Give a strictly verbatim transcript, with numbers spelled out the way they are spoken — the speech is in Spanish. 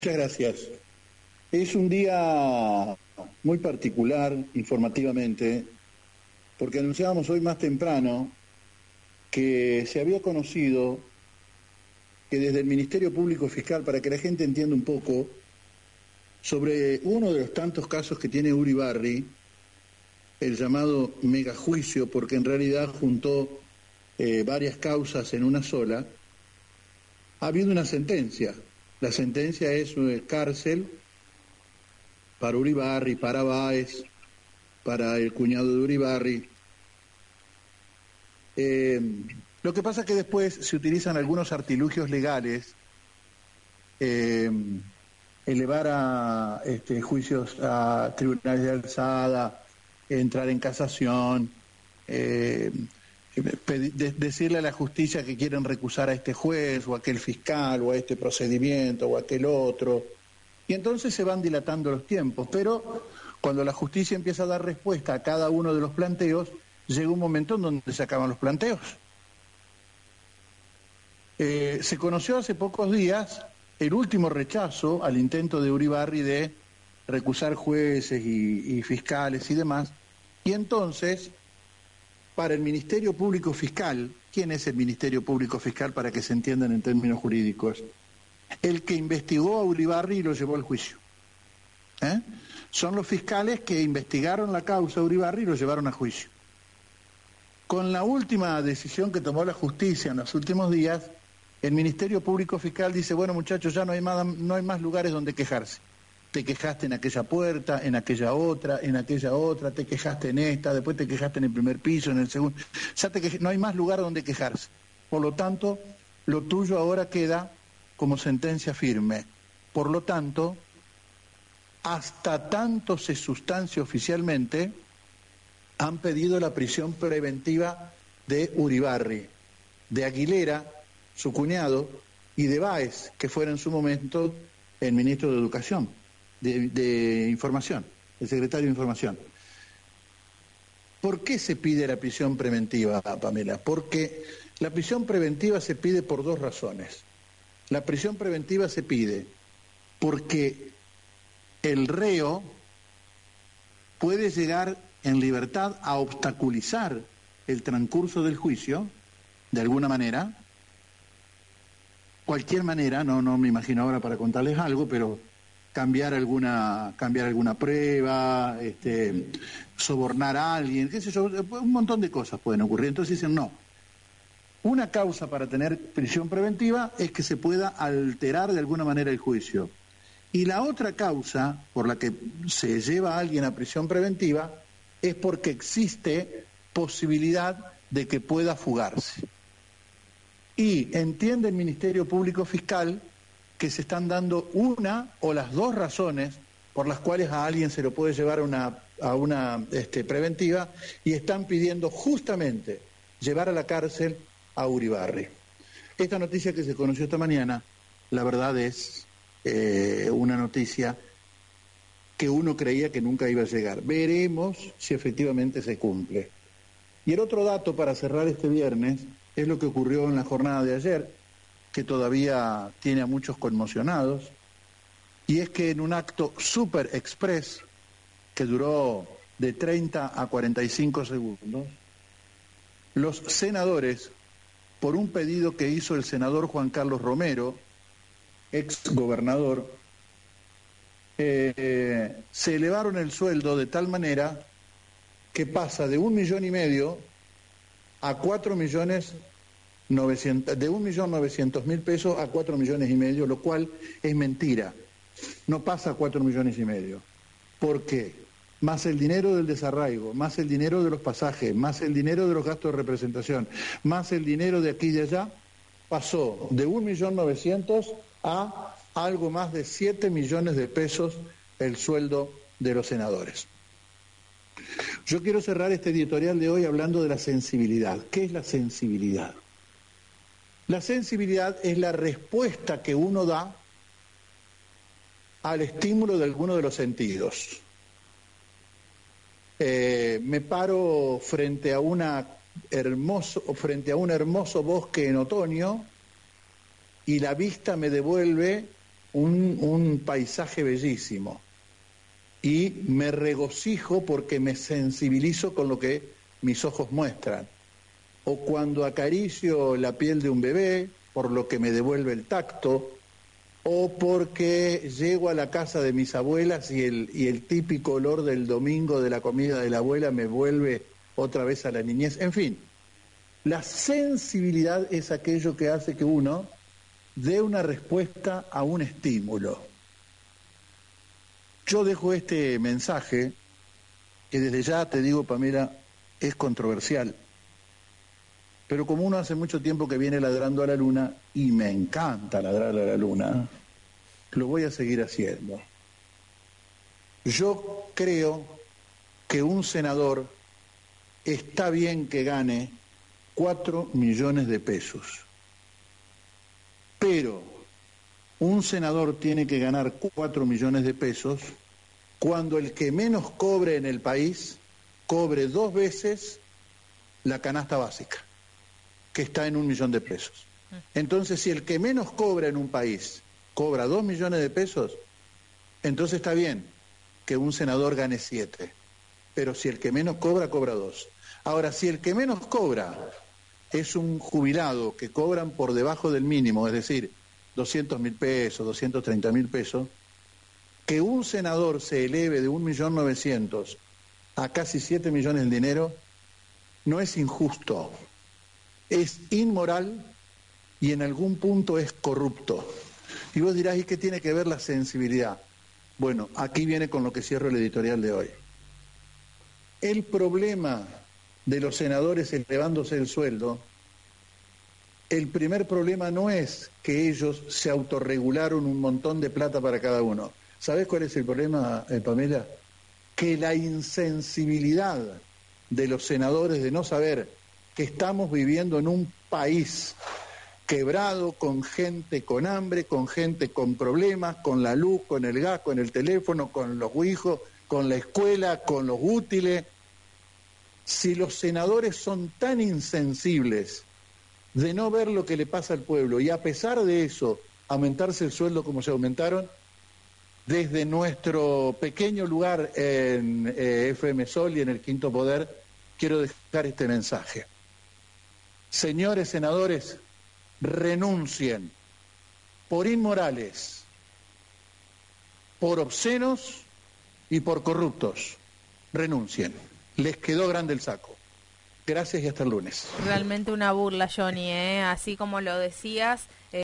Muchas gracias. Es un día muy particular informativamente, porque anunciábamos hoy más temprano que se había conocido que desde el Ministerio Público Fiscal, para que la gente entienda un poco, sobre uno de los tantos casos que tiene Uribarri, el llamado megajuicio, porque en realidad juntó eh, varias causas en una sola, ha habido una sentencia. La sentencia es eh, cárcel para Uribarri, para Báez, para el cuñado de Uribarri. Eh, lo que pasa es que después se utilizan algunos artilugios legales, eh, elevar a este, juicios a tribunales de alzada, entrar en casación, eh, de, decirle a la justicia que quieren recusar a este juez o a aquel fiscal o a este procedimiento o a aquel otro, y entonces se van dilatando los tiempos, pero cuando la justicia empieza a dar respuesta a cada uno de los planteos, llega un momento en donde se acaban los planteos. Eh, se conoció hace pocos días el último rechazo al intento de Uribarri de recusar jueces y, y fiscales y demás, y entonces, para el Ministerio Público Fiscal, ¿quién es el Ministerio Público Fiscal para que se entiendan en términos jurídicos? El que investigó a Uribarri y lo llevó al juicio. ¿Eh? Son los fiscales que investigaron la causa de Uribarri y lo llevaron a juicio. Con la última decisión que tomó la justicia en los últimos días, el Ministerio Público Fiscal dice, bueno muchachos, ya no hay más, no hay más lugares donde quejarse. Te quejaste en aquella puerta, en aquella otra, en aquella otra, te quejaste en esta, después te quejaste en el primer piso, en el segundo. Ya te quej... no hay más lugar donde quejarse. Por lo tanto, lo tuyo ahora queda como sentencia firme. Por lo tanto, hasta tanto se sustancie oficialmente, han pedido la prisión preventiva de Uribarri, de Aguilera, su cuñado, y de Báez, que fuera en su momento el ministro de Educación, de, de Información, el secretario de Información. ¿Por qué se pide la prisión preventiva, Pamela? Porque la prisión preventiva se pide por dos razones. La prisión preventiva se pide porque el reo puede llegar en libertad a obstaculizar el transcurso del juicio, de alguna manera, cualquier manera, no, no me imagino ahora para contarles algo, pero cambiar alguna, cambiar alguna prueba, este, sobornar a alguien, qué sé yo, un montón de cosas pueden ocurrir. Entonces dicen, no, una causa para tener prisión preventiva es que se pueda alterar de alguna manera el juicio. Y la otra causa por la que se lleva a alguien a prisión preventiva es porque existe posibilidad de que pueda fugarse. Y entiende el Ministerio Público Fiscal que se están dando una o las dos razones por las cuales a alguien se lo puede llevar a una, a una este, preventiva, y están pidiendo justamente llevar a la cárcel a Uribarri. Esta noticia que se conoció esta mañana, la verdad es eh, una noticia que uno creía que nunca iba a llegar. Veremos si efectivamente se cumple. Y el otro dato para cerrar este viernes es lo que ocurrió en la jornada de ayer, que todavía tiene a muchos conmocionados, y es que en un acto super express que duró de treinta a cuarenta y cinco segundos, los senadores, por un pedido que hizo el senador Juan Carlos Romero, ex gobernador, eh, se elevaron el sueldo de tal manera que pasa de un millón y medio a cuatro millones novecientos, de un millón novecientos mil pesos a cuatro millones y medio, lo cual es mentira. No pasa a cuatro millones y medio. ¿Por qué? Más el dinero del desarraigo, más el dinero de los pasajes, más el dinero de los gastos de representación, más el dinero de aquí y de allá, pasó de un millón novecientos a algo más de siete millones de pesos el sueldo de los senadores. Yo quiero cerrar este editorial de hoy hablando de la sensibilidad. ¿Qué es la sensibilidad? La sensibilidad es la respuesta que uno da al estímulo de alguno de los sentidos. Eh, me paro frente a una hermoso, frente a un hermoso bosque en otoño y la vista me devuelve un, un paisaje bellísimo y me regocijo porque me sensibilizo con lo que mis ojos muestran. O cuando acaricio la piel de un bebé, por lo que me devuelve el tacto, o porque llego a la casa de mis abuelas y el, y el típico olor del domingo de la comida de la abuela me vuelve otra vez a la niñez. En fin, la sensibilidad es aquello que hace que uno dé una respuesta a un estímulo. Yo dejo este mensaje, que desde ya te digo, Pamela, es controversial. Pero como uno hace mucho tiempo que viene ladrando a la luna, y me encanta ladrar a la luna, lo voy a seguir haciendo. Yo creo que un senador está bien que gane cuatro millones de pesos. Pero un senador tiene que ganar cuatro millones de pesos cuando el que menos cobre en el país cobre dos veces la canasta básica, que está en un millón de pesos. Entonces, si el que menos cobra en un país cobra dos millones de pesos, entonces está bien que un senador gane siete. Pero si el que menos cobra, cobra dos. Ahora, si el que menos cobra es un jubilado que cobran por debajo del mínimo, es decir, doscientos mil pesos, doscientos treinta mil pesos, que un senador se eleve de un millón novecientos a casi siete millones en dinero, no es injusto, es inmoral y en algún punto es corrupto. Y vos dirás, ¿y qué tiene que ver la sensibilidad? Bueno, aquí viene con lo que cierro el editorial de hoy. El problema de los senadores elevándose el sueldo, el primer problema no es que ellos se autorregularon un montón de plata para cada uno. ¿Sabés cuál es el problema, eh, Pamela? Que la insensibilidad de los senadores de no saber que estamos viviendo en un país quebrado, con gente con hambre, con gente con problemas, con la luz, con el gas, con el teléfono, con los hijos, con la escuela, con los útiles. Si los senadores son tan insensibles de no ver lo que le pasa al pueblo y a pesar de eso aumentarse el sueldo como se aumentaron, desde nuestro pequeño lugar en eh, F M Sol y en el Quinto Poder, quiero dejar este mensaje. Señores senadores, renuncien por inmorales, por obscenos y por corruptos. Renuncien. Les quedó grande el saco. Gracias y hasta el lunes. Realmente una burla, Johnny, ¿eh? Así como lo decías. Eh...